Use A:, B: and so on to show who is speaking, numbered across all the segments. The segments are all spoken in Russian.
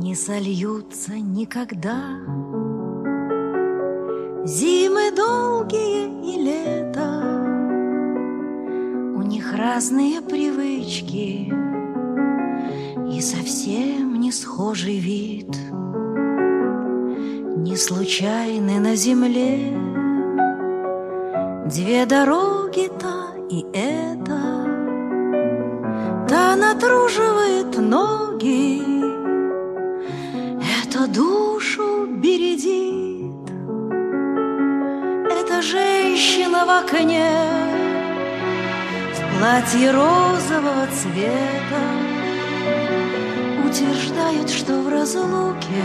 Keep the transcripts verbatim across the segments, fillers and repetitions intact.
A: не сольются никогда. Зимы долгие и лето, у них разные привычки и совсем не схожий вид. Не случайны на земле две дороги, та и эта. Та натруживает ноги, это душу бередит. Это женщина в окне в платье розового цвета утверждает, что в разлуке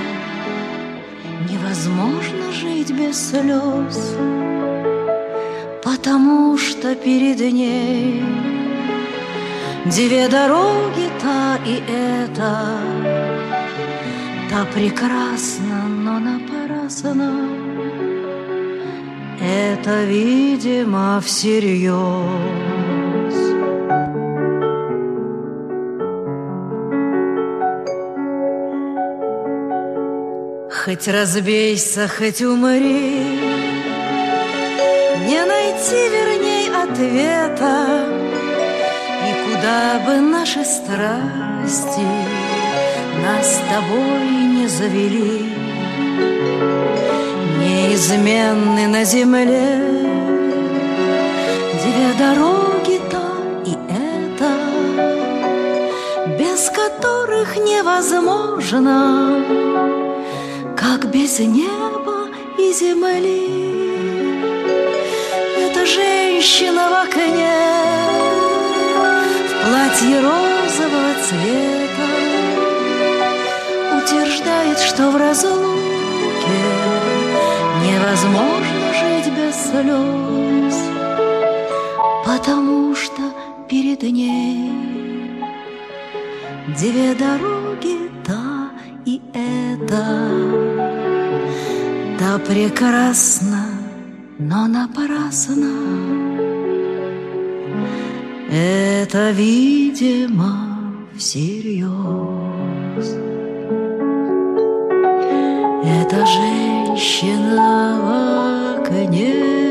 A: невозможно жить без слез, потому что перед ней две дороги, та и эта. Та прекрасна, но напрасно. Это, видимо, всерьез. Хоть разбейся, хоть умри, не найти, верней, ответа. И куда бы наши страсти нас с тобой не завели, неизменны на земле две дороги, та и эта, без которых невозможно, как без неба и земли. Это женщина в окне в платье розового цвета утверждает, что в разлуке невозможно жить без слез, потому что перед ней две дороги, та и эта. Та прекрасна, но напрасно. Это, видимо, всерьез. Эта женщина в окне